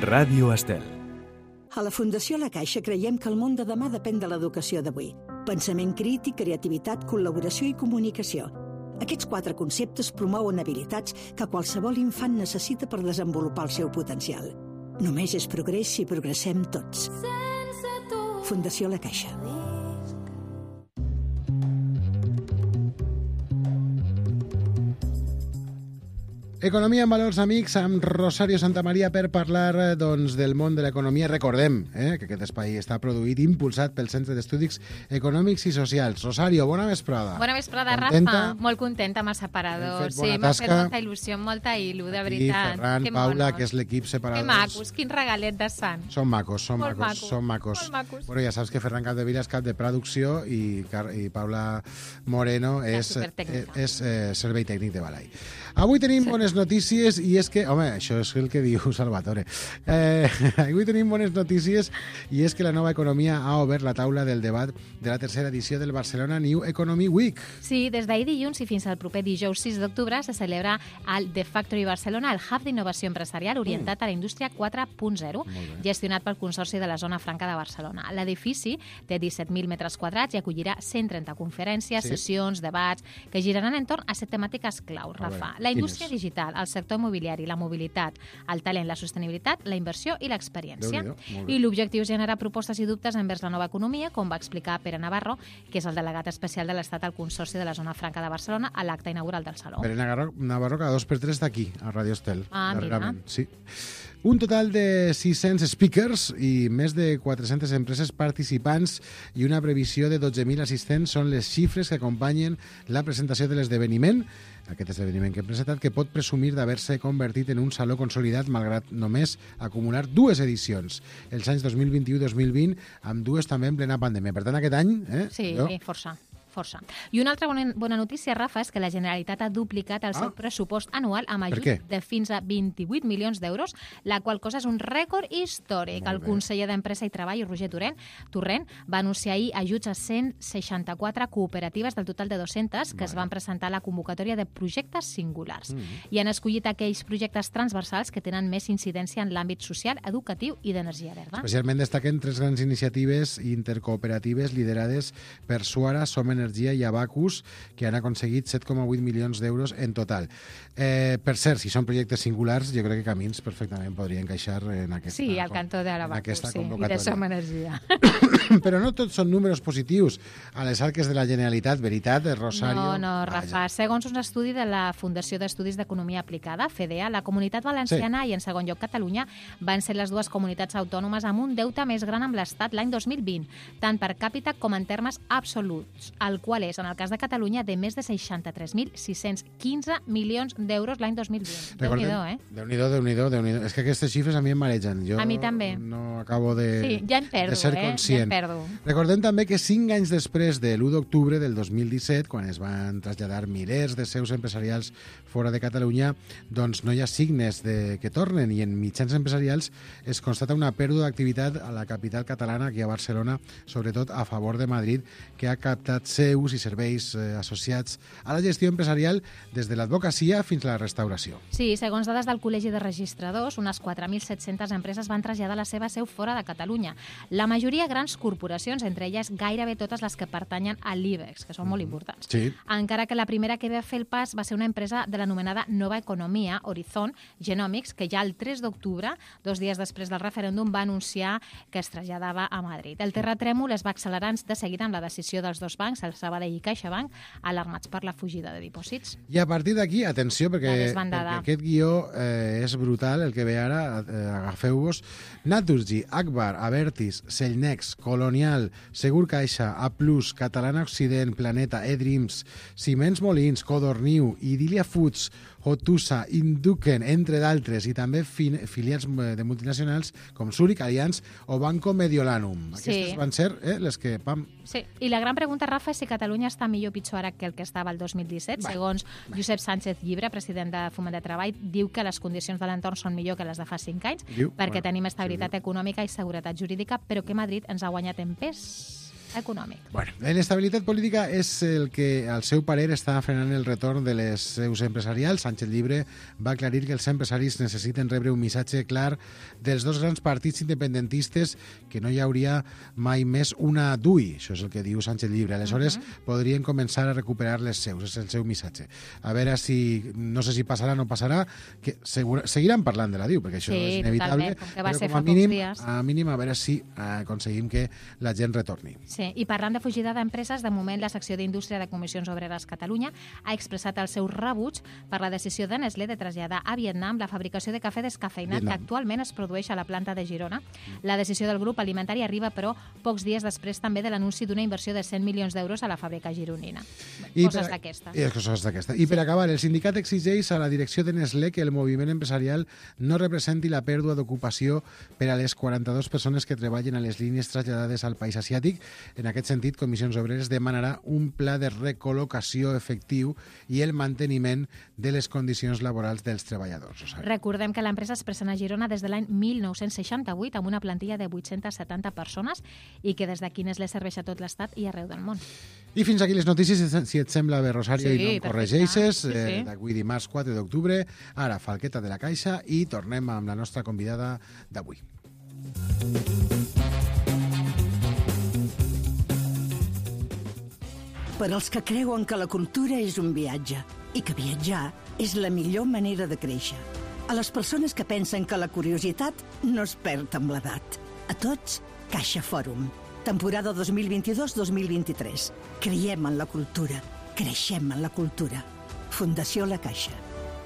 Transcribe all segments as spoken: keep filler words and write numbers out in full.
Ràdio Estel. A la Fundació La Caixa creiem que el món de demà depèn de l'educació d'avui. Pensament crític, creativitat, col·laboració i comunicació. Aquests quatre conceptes promouen habilitats que qualsevol infant necessita per desenvolupar el seu potencial. Només és progrés si progressem tots. Fundació La Caixa. Economia en valors, amics, amb Rosario Santamaria per parlar doncs, del món de l'economia. Recordem eh, que aquest espai està produït i impulsat pel Centre d'Estudis Econòmics i Socials. Rosario, bona vesprada. Bona vesprada, contenta? Rafa. Molt contenta amb el separador. Sí, m'ha fet molta il·lusió, molta il·lu, de veritat. I Ferran, que Paula, monos. que és l'equip separadors. Que macos, quin regalet de sant. Són macos, són Molt macos, macos, són macos. molt macos. Bueno, ja saps que Ferran Capdevila és cap de producció i, i Paula Moreno és, és, és eh, servei tècnic de Balai. Avui tenim sí. bones notícies i és que, home, això és el que diu Salvatore. Eh, avui tenim bones notícies i és que la nova economia ha obert la taula del debat de la tercera edició del Barcelona New Economy Week. Sí, des d'ahir dilluns i fins al proper dijous sis d'octubre se celebra el The Factory Barcelona, el hub d'innovació empresarial orientat mm. a la indústria quatre punt zero, gestionat pel Consorci de la Zona Franca de Barcelona. L'edifici té disset mil metres quadrats i acollirà cent trenta conferències, sí. sessions, debats, que giraran entorn a set temàtiques clau, Rafa. La indústria digital, el sector immobiliari, la mobilitat, el talent, la sostenibilitat, la inversió i l'experiència. I l'objectiu és generar propostes i dubtes envers la nova economia, com va explicar Pere Navarro, que és el delegat especial de l'Estat al Consorci de la Zona Franca de Barcelona a l'acte inaugural del Saló. Pere Navarro, cada dos per tres d'aquí, a Radio Estel. Ah, mira. Sí. Un total de sis-cents speakers i més de quatre-centes empreses participants i una previsió de dotze mil assistents són les xifres que acompanyen la presentació de l'esdeveniment. Aquest esdeveniment que hem presentat, que pot presumir d'haver-se convertit en un saló consolidat malgrat només acumular dues edicions, els anys dos mil vint-i-u i dos mil vint, amb dues també en plena pandèmia. Per tant, aquest any... Eh, sí, jo... força. Força. I una altra bona, bona notícia, Rafa, és que la Generalitat ha duplicat el ah. seu pressupost anual amb ajut de fins a vint-i-vuit milions d'euros, la qual cosa és un rècord històric. El conseller d'Empresa i Treball, Roger Torrent, Torrent, va anunciar ahir ajuts a cent seixanta-quatre cooperatives del total de dues-centes que Molt es van presentar a la convocatòria de projectes singulars. Mm-hmm. I han escollit aquells projectes transversals que tenen més incidència en l'àmbit social, educatiu i d'energia verda. Especialment destaquen tres grans iniciatives intercooperatives liderades per Suara, Som Energia i Abacus, que han aconseguit set coma vuit milions d'euros en total. Eh, per cert, si són projectes singulars, jo crec que Camins perfectament podria encaixar en aquesta, sí, al cantó de l'Abacus, sí, i de Som Energia. Però no tots són números positius a les arques de la Generalitat, veritat, Rosario? No, no, Rafa. Segons un estudi de la Fundació d'Estudis d'Economia Aplicada, FEDEA, la Comunitat Valenciana sí. i, en segon lloc, Catalunya, van ser les dues comunitats autònomes amb un deute més gran amb l'Estat l'any dos mil vint, tant per càpita com en termes absoluts, el qual és, en el cas de Catalunya, de més de seixanta-tres mil sis-cents quinze milions d'euros l'any dos mil vint. Déu-n'hi-do, eh? Déu-n'hi-do, Déu-n'hi-do, Déu-n'hi-do. És que aquestes xifres a mi em maregen. Jo a mi també. No acabo de, sí, ja en perdo, de ser eh? conscient. Ja en perdo. Recordem també que cinc anys després de l'u d'octubre del dos mil disset, quan es van traslladar milers de seus empresarials fora de Catalunya, doncs no hi ha signes de que tornen i en mitjans empresarials es constata una pèrdua d'activitat a la capital catalana, aquí a Barcelona, sobretot a favor de Madrid, que ha captat seus i serveis eh, associats a la gestió empresarial des de l'advocacia fins a la restauració. Sí, segons dades del Col·legi de Registradors, unes quatre mil set-centes empreses van traslladar la seva seu fora de Catalunya. La majoria grans corporacions, entre elles gairebé totes les que pertanyen a l'IBEX, que són molt importants. Sí. Encara que la primera que va fer el pas va ser una empresa de l'anomenada Nova Economia, Horizon Genomics, que ja el tres d'octubre, dos dies després del referèndum, va anunciar que es traslladava a Madrid. El terratrèmol es va accelerar de seguida amb la decisió dels dos bancs, el Sabadell i CaixaBank, alarmats per la fugida de dipòsits. I a partir d'aquí, atenció, perquè, perquè aquest guió eh, és brutal, el que ve ara, eh, agafeu-vos. Naturgy, Agbar, Avertis, Cellnex, Colonial, Segur Caixa, A plus, Catalana Occident, Planeta, eDreams, Ciments Molins, Codorniu, Idilia Foods, Hotusa, Induken, entre d'altres, i també filials de multinacionals com Zurich, Allianz o Banco Mediolanum. Aquestes sí. van ser eh, les que... Pam. Sí, i la gran pregunta, Rafa, és si Catalunya està millor o pitjor ara que el que estava el dos mil disset. Va. Segons va. Josep Sánchez Llibre, president de Foment de Treball, diu que les condicions de l'entorn són millor que les de fa cinc anys, diu, perquè bueno, tenim estabilitat sí, econòmica i seguretat jurídica, però que Madrid ens ha guanyat en pes. econòmic. Bueno, l'inestabilitat política és el que, al seu parer, està frenant el retorn de les seus empresarials. Sánchez Llibre va aclarir que els empresaris necessiten rebre un missatge clar dels dos grans partits independentistes, que no hi hauria mai més una D U I. Això és el que diu Sánchez Llibre. Aleshores, uh-huh. podrien començar a recuperar les seus. És el seu missatge. A veure si, no sé si passarà o no passarà, que segura, seguiran parlant de la D I U, perquè això sí, és inevitable, com que va però ser com a fa mínim, pocs dies. a mínim a veure si aconseguim que la gent retorni. Sí, i parlant de fugida d'empreses, de moment la secció d'Indústria de Comissions Obreres Catalunya ha expressat el seu rebuig per la decisió de Nestlé de traslladar a Vietnam la fabricació de cafè descafeinat Vietnam. que actualment es produeix a la planta de Girona. La decisió del grup alimentari arriba, però, pocs dies després també de l'anunci d'una inversió de cent milions d'euros a la fàbrica gironina. I coses per, d'aquestes. I coses d'aquestes. I per acabar, el sindicat exigeix a la direcció de Nestlé que el moviment empresarial no representi la pèrdua d'ocupació per a les quaranta-dues persones que treballen a les línies traslladades al país asiàtic. En aquest sentit, Comissions Obreres demanarà un pla de recol·locació efectiu i el manteniment de les condicions laborals dels treballadors. O sigui. Recordem que l'empresa es presenta a Girona des de l'any mil nou-cents seixanta-vuit amb una plantilla de vuit-cents setanta persones i que des d'aquí Nestlé serveix a tot l'Estat i arreu del món. I fins aquí les notícies, si et sembla bé, Rosario, sí, i no em corregeixes, sí, sí. eh, d'avui dimarts quatre d'octubre, ara Falqueta de la Caixa, i tornem amb la nostra convidada d'avui. Per als que creuen que la cultura és un viatge i que viatjar és la millor manera de créixer. A les persones que pensen que la curiositat no es perd amb l'edat. A tots, Caixa Fòrum. Temporada dos mil vint-i-dos dos mil vint-i-tres. Creiem en la cultura. Creixem en la cultura. Fundació La Caixa.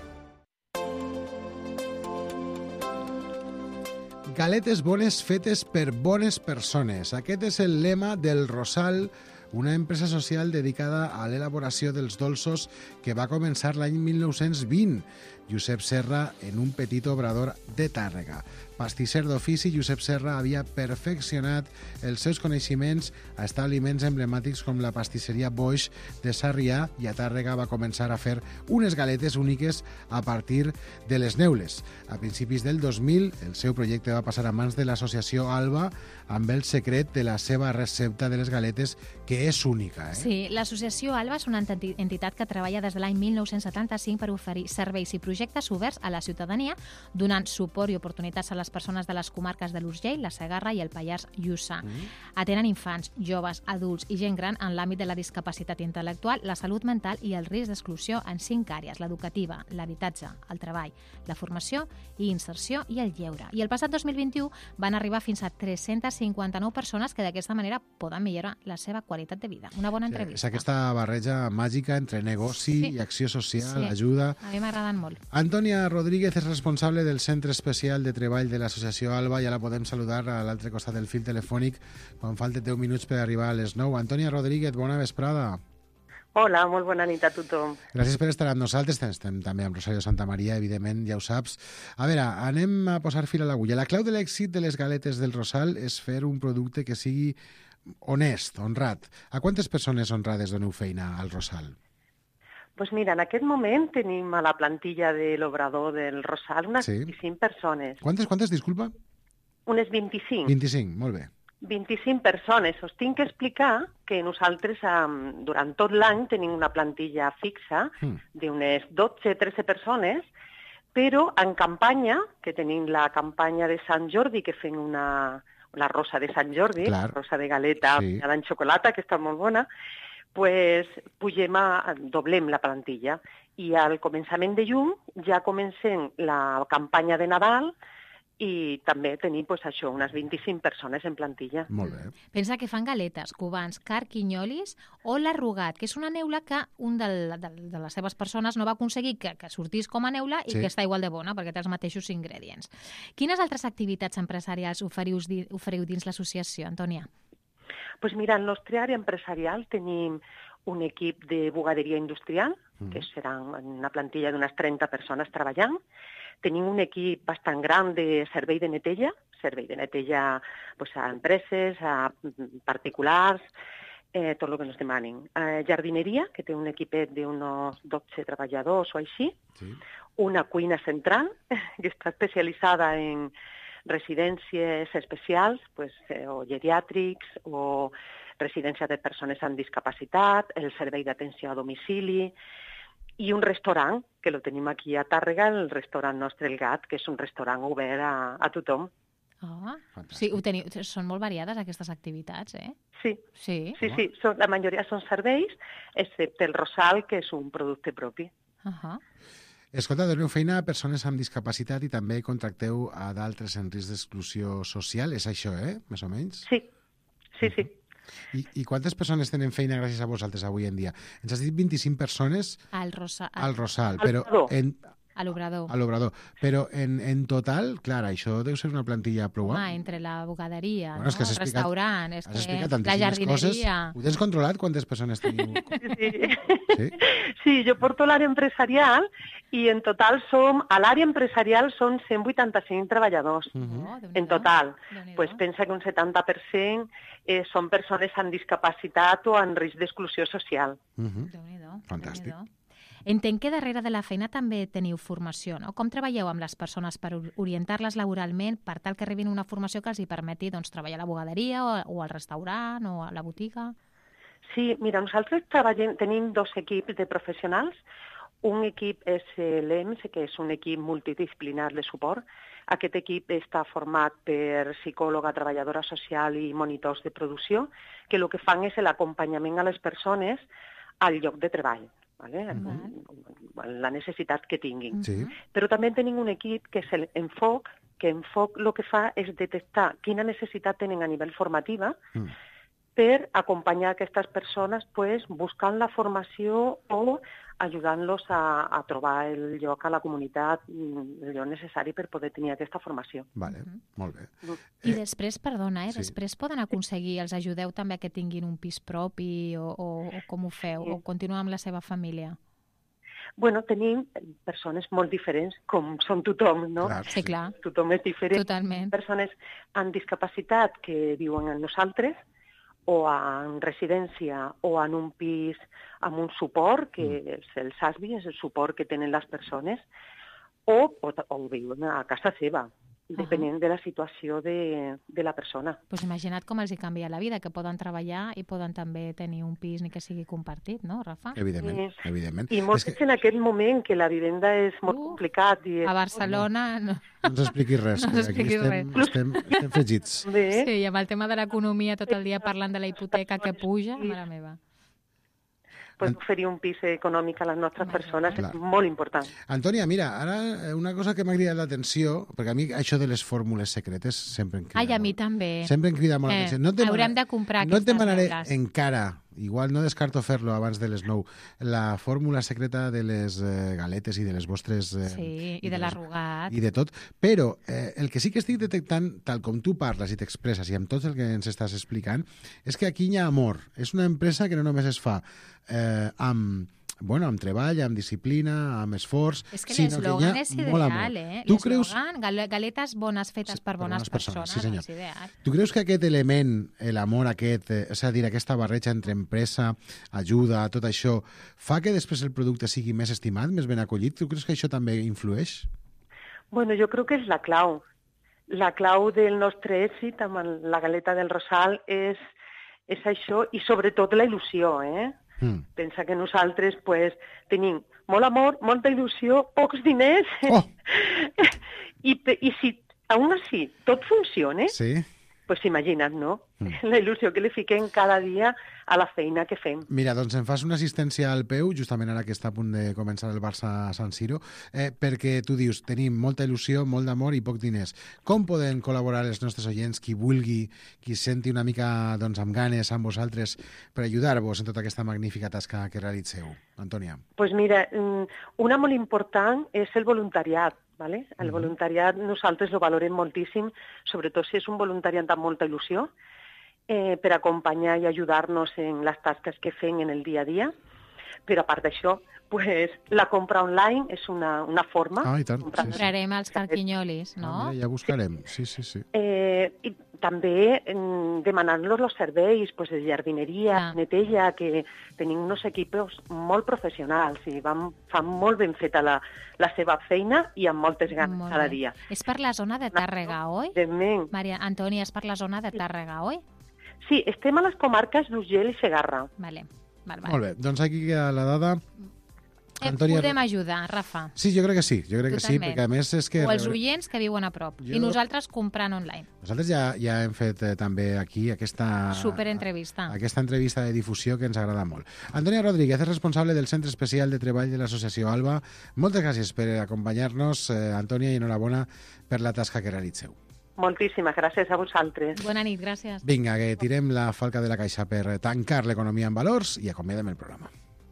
Galetes bones fetes per bones persones. Aquest és el lema del Rosal, una empresa social dedicada a l'elaboració dels dolços que va començar l'any mil nou-cents vint. Josep Serra en un petit obrador de Tàrrega. Pastisser d'ofici, Josep Serra havia perfeccionat els seus coneixements a establiments emblemàtics com la pastisseria Boix de Sarrià, i a Tàrrega va començar a fer unes galetes úniques a partir de les neules. A principis del dos mil, el seu projecte va passar a mans de l'associació Alba amb el secret de la seva recepta de les galetes, que és única. Eh? Sí, l'associació Alba és una entitat que treballa des de l'any mil nou-cents setanta-cinc per oferir serveis i projectes oberts a la ciutadania, donant suport i oportunitats a les persones de les comarques de l'Urgell, la Segarra i el Pallars Jussà. Mm. Atenen infants, joves, adults i gent gran en l'àmbit de la discapacitat intel·lectual, la salut mental i el risc d'exclusió en cinc àrees: l'educativa, l'habitatge, el treball, la formació i inserció i el lleure. I el passat dos mil vint-i-u van arribar fins a tres-centes cinquanta-nou persones que d'aquesta manera poden millorar la seva qualitat de vida. Una bona entrevista. Sí, és aquesta barreja màgica entre negoci sí. i acció social, sí. ajuda. A mi m'agraden molt. Antònia Rodríguez és responsable del Centre Especial de Treball de l'Associació Alba. Ja la podem saludar a l'altre costat del fil telefònic quan falten deu minuts per arribar a les nou. Antònia Rodríguez, bona vesprada. Hola, molt bona nit a tothom. Gràcies per estar amb nosaltres. Estem també amb Rosario Santamaria, evidentment, ja ho saps. A veure, anem a posar fil a l'agulla. La clau de l'èxit de les galetes del Rosal és fer un producte que sigui honest, honrat. A quantes persones honrades doneu feina al Rosal? Pues mira, en aquest moment tenim a la plantilla de l'obrador del Rosal unes sí. vint-i-cinc persones. Quantes, quantes, disculpa? Unes vint-i-cinc. vint-i-cinc, molt bé. vint-i-cinc persones. Us tinc que explicar que nosaltres um, durant tot l'any tenim una plantilla fixa mm. d'unes dotze tretze persones, però en campanya, que tenim la campanya de Sant Jordi, que fem una, la rosa de Sant Jordi, Clar. rosa de galeta sí. en xocolata, que està molt bona, pues pugem a, doblem la plantilla. I al començament de juny ja comencem la campanya de Nadal i també tenim pues, això, unes vint-i-cinc persones en plantilla. Molt bé. Pensa que fan galetes, cubans, carquinyolis o l'arrugat, que és una neula que un del, de, de les seves persones no va aconseguir que, que sortís com a neula i sí. que està igual de bona perquè té els mateixos ingredients. Quines altres activitats empresarials oferiu, oferiu dins l'associació, Antònia? Pues mira, en la nostra àrea empresarial tenim un equip de bugaderia industrial, mm. que serà una plantilla d'unes trenta persones treballant. Tenim un equip bastant gran de servei de neteja, servei de neteja pues, a empreses, a particulars, eh, tot el que ens demanin. Eh, jardineria, que té un equipet d'uns dotze treballadors o així. Sí. Una cuina central, que està especialitzada en residències especials, pues, eh, o geriàtrics, o residència de persones amb discapacitat, el servei d'atenció a domicili i un restaurant, que lo tenim aquí a Tàrrega, el restaurant Nostre El Gat, que és un restaurant obert a, a tothom. Oh, sí, ho teniu, són molt variades aquestes activitats, eh? Sí, sí, sí, sí. Són, la majoria són serveis, excepte el Rosal, que és un producte propi. Uh -huh. Escolta, doneu feina a persones amb discapacitat i també contracteu a d'altres en risc d'exclusió social, és això, eh? Més o menys? Sí, sí, sí. I, I quantes persones tenen feina gràcies a vosaltres avui en dia? Ens has dit vint-i-cinc persones al Rosal, al Rosal però en... A l'Obrador. A l'Obrador. Però en, en total, clar, això deu ser una plantilla prou... Ah, entre la bugaderia, bueno, no? És que el restaurant, és has que la jardineria... Coses. Ho tens controlat, quantes persones teniu? Sí, sí. sí jo porto l'àrea empresarial i en total som, a l'àrea empresarial són cent vuitanta-cinc treballadors. Uh -huh. oh, en total. Pues pensa que un setanta per cent eh, són persones amb discapacitat o en risc d'exclusió social. Uh -huh. Déu-n'hi-do. Fantàstic. Déu-n'hi-do. Entenc que darrere de la feina també teniu formació, no? Com treballeu amb les persones per orientar-les laboralment per tal que rebin una formació que els hi permeti doncs, treballar a la bugaderia o, o al restaurant o a la botiga? Sí, mira, nosaltres treballem, tenim dos equips de professionals. Un equip és l'E M S, que és un equip multidisciplinar de suport. Aquest equip està format per psicòloga, treballadora social i monitors de producció, que el que fan és l'acompanyament a les persones al lloc de treball. Vale? Vale. La necessitat que tinguin. Sí. Però també tenim un equip que és l'Enfoc, que Enfoc el que fa és detectar quina necessitat tenen a nivell formativa mm. per acompanyar aquestes persones pues, buscant la formació o ajudant-los a, a trobar el lloc a la comunitat, el lloc necessari per poder tenir aquesta formació. Vale, uh-huh. Molt bé. I després, perdona, eh, sí. després poden aconseguir, els ajudeu també que tinguin un pis propi o, o, o com ho feu? Sí. O continuar amb la seva família? Bueno, tenim persones molt diferents, com són tothom, no? Clar, sí, clar. Tothom és diferent. Totalment. Persones amb discapacitat que viuen amb nosaltres, o en residència o en un pis amb un suport, que mm. és el S A S B I, és el suport que tenen les persones, o, o, o viuen a casa seva, depenent uh -huh. de la situació de, de la persona. Pues imagina't com els hi canvia la vida, que poden treballar i poden també tenir un pis ni que sigui compartit, no, Rafa? Evidentment, sí. evidentment. I molts que... en aquest moment que la vivenda és molt uh, complicat. I és... A Barcelona... No, no ens expliquis res, no ens expliquis aquí estem, res. estem, estem fregits. Bé. Sí, i amb el tema de l'economia tot el dia parlant de la hipoteca que puja, mare meva. Pues oferir un pis econòmic a les nostres persones Clar. és molt important. Antònia, mira, ara una cosa que m'ha cridat l'atenció, perquè a mi això de les fórmules secretes sempre em crida Ai, a mi molt. també. Sempre em crida molt eh, l'atenció. No haurem de comprar No et demanaré regles. encara, igual no descarto fer-lo abans de les nou, la fórmula secreta de les eh, galetes i de les vostres... Eh, sí, i de l'arrugat. I de tot, però eh, el que sí que estic detectant, tal com tu parles i t'expresses i amb tot el que ens estàs explicant, és que aquí hi ha amor. És una empresa que no només es fa eh, amb, bueno, amb treball, amb disciplina, amb esforç, és que sinó que hi ha és molt amor. Ideal, eh? Tu creus... Galetes bones fetes sí, per bones, bones persones, persones sí, senyor. és ideal. Tu creus que aquest element, l'amor aquest, eh, és a dir, aquesta barreja entre empresa, ajuda, tot això, fa que després el producte sigui més estimat, més ben acollit? Tu creus que això també influeix? Bueno, jo crec que és la clau. La clau del nostre èxit amb la galeta del Rosal és, és això i sobretot la il·lusió, eh? Mm. Pensa que nosaltres pues, tenim molt amor, molta il·lusió, pocs diners, oh. I, i si aún així tot funciona, sí. pues imagina't, no? Mm. La il·lusió que li fiquem cada dia a la feina que fem. Mira, doncs em fas una assistència al peu, justament ara que està a punt de començar el Barça a San Siro, eh, perquè tu dius, tenim molta il·lusió, molt d'amor i poc diners. Com poden col·laborar els nostres oients, qui vulgui, qui senti una mica doncs, amb ganes amb vosaltres per ajudar-vos en tota aquesta magnífica tasca que realitzeu? Antònia. Doncs pues mira, una molt important és el voluntariat. Vale? El voluntariat nosaltres lo valorem moltíssim, sobretot si és un voluntariat amb molta il·lusió, eh, per acompanyar i ajudar-nos en les tasques que fem en el dia a dia. Però a part d'això, pues, la compra online és una, una forma. Ah, i tant. Sí, sí. Comprarem els carquinyolis, no? Ah, mira, ja buscarem, sí, sí, sí. Eh, i també eh, demanant-los els serveis pues, de jardineria, ah. neteja, que tenim uns equips molt professionals i van, fan molt ben feta la, la seva feina i amb moltes ganes molt cada bé. dia. És per la zona de Tàrrega, oi? Evidentment. Maria Antònia, és per la zona de Tàrrega, oi? Sí, estem a les comarques d'Urgell i Segarra. Vale. Val, val. Molt bé, doncs aquí queda la dada. Eh, Antònia... Podem ajudar, Rafa. Sí, jo crec que sí, jo crec Totalment. que sí, perquè a més és que... O els oients que viuen a prop. Jo... I nosaltres comprant online. Nosaltres ja, ja hem fet eh, també aquí aquesta... Superentrevista. Aquesta entrevista de difusió que ens agrada molt. Antònia Rodríguez és responsable del Centre Especial de Treball de l'Associació ALBA. Moltes gràcies per acompanyar-nos, eh, Antònia, i enhorabona per la tasca que realitzeu. Moltíssimes gràcies a vosaltres. Bona nit, gràcies. Vinga, que tirem la falca de la caixa per tancar l'economia en valors i acomiadem el programa.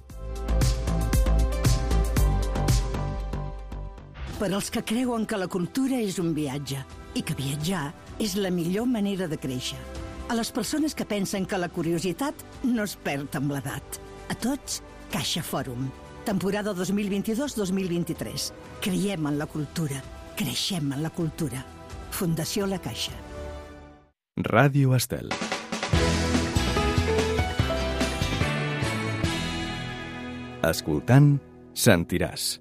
Per als que creuen que la cultura és un viatge i que viatjar és la millor manera de créixer. A les persones que pensen que la curiositat no es perd amb l'edat. A tots, Caixa Fòrum. Temporada dos mil vint-i-dos dos mil vint-i-tres. Creiem en la cultura. Creixem en la cultura. Fundació La Caixa. Ràdio Estel. Escoltant, sentiràs.